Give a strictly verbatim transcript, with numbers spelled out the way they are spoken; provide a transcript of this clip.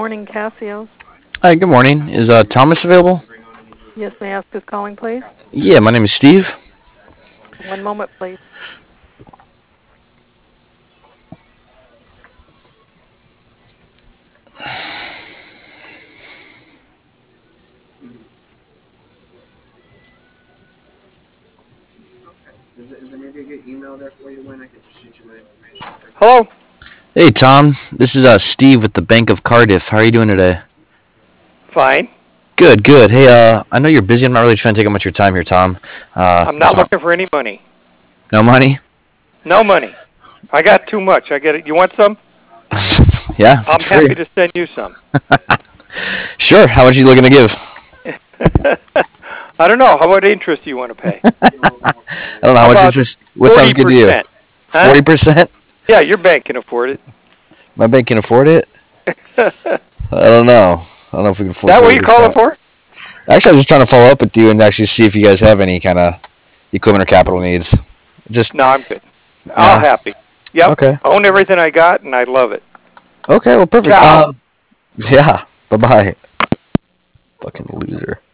morning, Casio. Hi, good morning. Is uh, Thomas available? Yes, may I ask who's calling, please? Yeah, my name is Steve. One moment, please. Hello. Hey, Tom. This is uh, Steve with the Bank of Cardiff. How are you doing today? Fine. Good, good. Hey, uh, I know you're busy. I'm not really trying to take up much of your time here, Tom. Uh, I'm just not want- looking for any money. no money? No money. I got too much. I get it. You want some? Yeah, I'm it's free. happy to send you some. Sure. How much are you looking to give? I don't know. How much interest do you want to pay? I don't know how, How much about interest. What sounds good to you? forty percent? Huh? Forty percent? Yeah, your bank can afford it. My bank can afford it. That I don't know. I don't know if we can afford what forty you call it percent. for? Actually, I was just trying to follow up with you and actually see if you guys have any kind of equipment or capital needs. Just No, I'm good. All yeah. happy. Yep. Okay. Own everything I got, and I love it. Okay. Well, perfect. Ciao. Um. Yeah. Bye bye. Fucking loser.